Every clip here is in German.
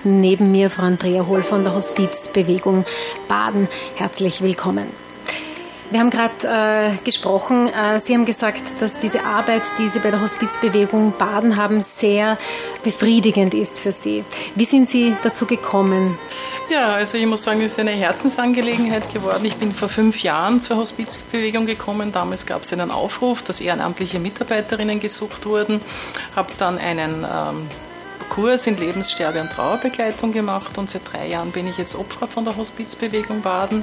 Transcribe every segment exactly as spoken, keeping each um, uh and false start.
neben mir Frau Andrea Hohl von der Hospizbewegung Baden. Herzlich willkommen. Wir haben gerade äh, gesprochen, äh, Sie haben gesagt, dass diese Arbeit, die Sie bei der Hospizbewegung Baden haben, sehr befriedigend ist für Sie. Wie sind Sie dazu gekommen? Ja, also ich muss sagen, es ist eine Herzensangelegenheit geworden. Ich bin vor fünf Jahren zur Hospizbewegung gekommen. Damals gab es einen Aufruf, dass ehrenamtliche Mitarbeiterinnen gesucht wurden. Habe dann einen ähm, Kurs in Lebenssterbe- und Trauerbegleitung gemacht und seit drei Jahren bin ich jetzt Obfrau von der Hospizbewegung Baden.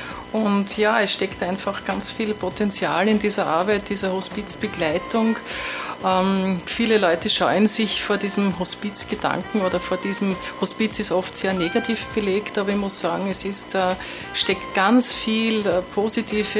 Und ja, es steckt einfach ganz viel Potenzial in dieser Arbeit, dieser Hospizbegleitung. Ähm, viele Leute scheuen sich vor diesem Hospizgedanken oder vor diesem Hospiz ist oft sehr negativ belegt, aber ich muss sagen, es ist, äh, steckt ganz viel äh, positive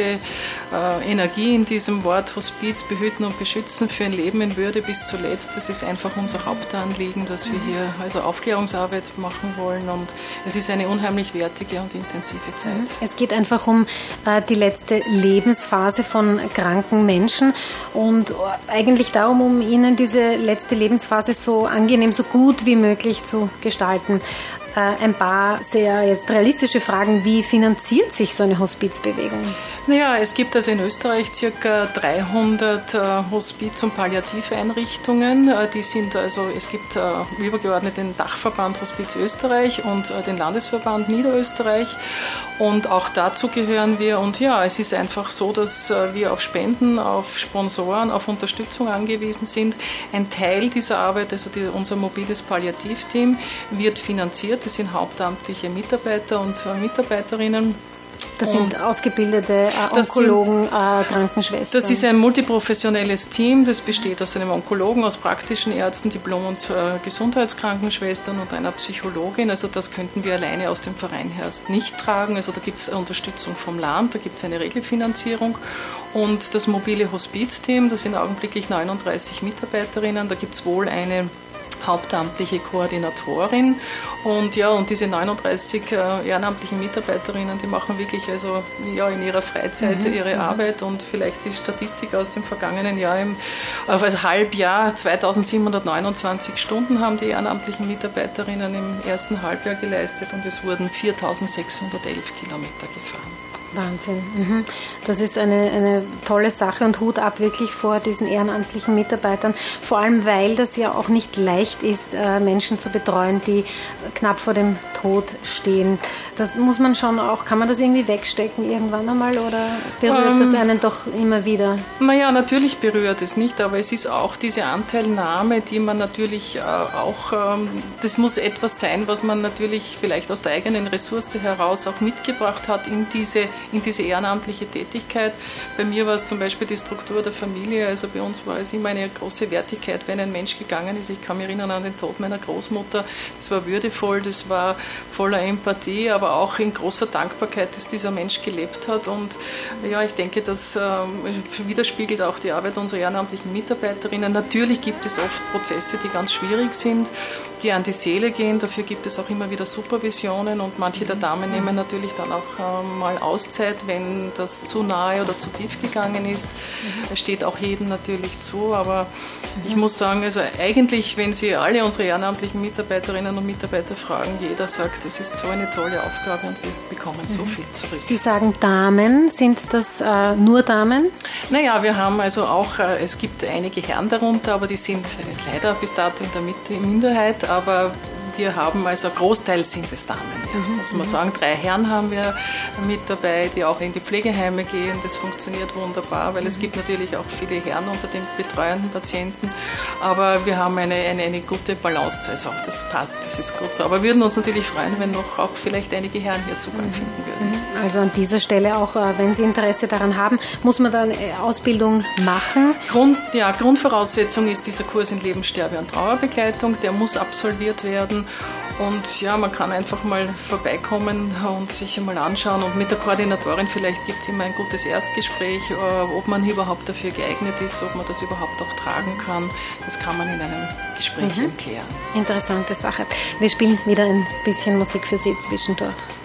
äh, Energie in diesem Wort Hospiz, behüten und beschützen für ein Leben in Würde bis zuletzt. Das ist einfach unser Hauptanliegen, dass wir hier also Aufklärungsarbeit machen wollen und es ist eine unheimlich wertige und intensive Zeit. Es geht einfach um äh, die letzte Lebensphase von kranken Menschen und eigentlich darum, um ihnen diese letzte Lebensphase so angenehm, so gut wie möglich zu gestalten. Äh, ein paar sehr jetzt realistische Fragen. Wie finanziert sich so eine Hospizbewegung? Naja, es gibt also in Österreich ca. dreihundert äh, Hospiz- und Palliativeinrichtungen. Äh, die sind also, es gibt äh, übergeordnet den Dachverband Hospiz Österreich und äh, den Landesverband Niederösterreich. Und auch dazu gehören wir. Und ja, es ist einfach so, dass äh, wir auf Spenden, auf Sponsoren, auf Unterstützung angewiesen sind. Ein Teil dieser Arbeit, also die, unser mobiles Palliativteam, wird finanziert. Das sind hauptamtliche Mitarbeiter und äh, Mitarbeiterinnen. Das sind und ausgebildete äh, Onkologen, sind, äh, Krankenschwestern. Das ist ein multiprofessionelles Team, das besteht aus einem Onkologen, aus praktischen Ärzten, Diplom- und äh, Gesundheitskrankenschwestern und einer Psychologin. Also das könnten wir alleine aus dem Verein erst nicht tragen. Also da gibt es Unterstützung vom Land, da gibt es eine Regelfinanzierung. Und das mobile Hospizteam, das sind augenblicklich neununddreißig Mitarbeiterinnen, da gibt es wohl eine hauptamtliche Koordinatorin und ja, und diese neununddreißig äh, ehrenamtlichen Mitarbeiterinnen, die machen wirklich also ja in ihrer Freizeit mhm. ihre mhm. Arbeit und vielleicht die Statistik aus dem vergangenen Jahr im also Halbjahr zweitausendsiebenhundertneunundzwanzig Stunden haben die ehrenamtlichen Mitarbeiterinnen im ersten Halbjahr geleistet und es wurden viertausendsechshundertelf Kilometer gefahren. Wahnsinn. Das ist eine, eine tolle Sache und Hut ab wirklich vor diesen ehrenamtlichen Mitarbeitern. Vor allem, weil das ja auch nicht leicht ist, Menschen zu betreuen, die knapp vor dem Tod stehen. Das muss man schon auch, kann man das irgendwie wegstecken irgendwann einmal oder berührt ähm, das einen doch immer wieder? Naja, natürlich berührt es nicht, aber es ist auch diese Anteilnahme, die man natürlich auch, das muss etwas sein, was man natürlich vielleicht aus der eigenen Ressource heraus auch mitgebracht hat in diese in diese ehrenamtliche Tätigkeit. Bei mir war es zum Beispiel die Struktur der Familie, also bei uns war es immer eine große Wertigkeit, wenn ein Mensch gegangen ist. Ich kann mich erinnern an den Tod meiner Großmutter, das war würdevoll, das war voller Empathie, aber auch in großer Dankbarkeit, dass dieser Mensch gelebt hat und ja, ich denke, das äh, widerspiegelt auch die Arbeit unserer ehrenamtlichen Mitarbeiterinnen. Natürlich gibt es oft Prozesse, die ganz schwierig sind, die an die Seele gehen, dafür gibt es auch immer wieder Supervisionen und manche der Damen nehmen natürlich dann auch äh, mal Auszeit, wenn das zu nahe oder zu tief gegangen ist. Es steht auch jedem natürlich zu, aber ich muss sagen, also eigentlich, wenn Sie alle unsere ehrenamtlichen Mitarbeiterinnen und Mitarbeiter fragen, jeder sagt, es ist so eine tolle Aufgabe und wir bekommen so viel zurück. Sie sagen Damen, sind das äh, nur Damen? Naja, wir haben also auch, äh, es gibt einige Herren darunter, aber die sind leider bis dato in der Mitte Minderheit, aber wir haben, also Großteil sind es Damen, ja, mhm. muss man sagen. Drei Herren haben wir mit dabei, die auch in die Pflegeheime gehen. Das funktioniert wunderbar, weil mhm. es gibt natürlich auch viele Herren unter den betreuenden Patienten. Aber wir haben eine, eine, eine gute Balance, also das passt, das ist gut so. Aber wir würden uns natürlich freuen, wenn noch auch vielleicht einige Herren hier Zugang mhm. finden würden. Also an dieser Stelle auch, wenn Sie Interesse daran haben, muss man dann Ausbildung machen? Grund, ja, Grundvoraussetzung ist dieser Kurs in Lebenssterbe- und Trauerbegleitung. Der muss absolviert werden. Und ja, man kann einfach mal vorbeikommen und sich einmal anschauen und mit der Koordinatorin vielleicht gibt es immer ein gutes Erstgespräch, ob man überhaupt dafür geeignet ist, ob man das überhaupt auch tragen kann. Das kann man in einem Gespräch mhm. klären. Interessante Sache. Wir spielen wieder ein bisschen Musik für Sie zwischendurch.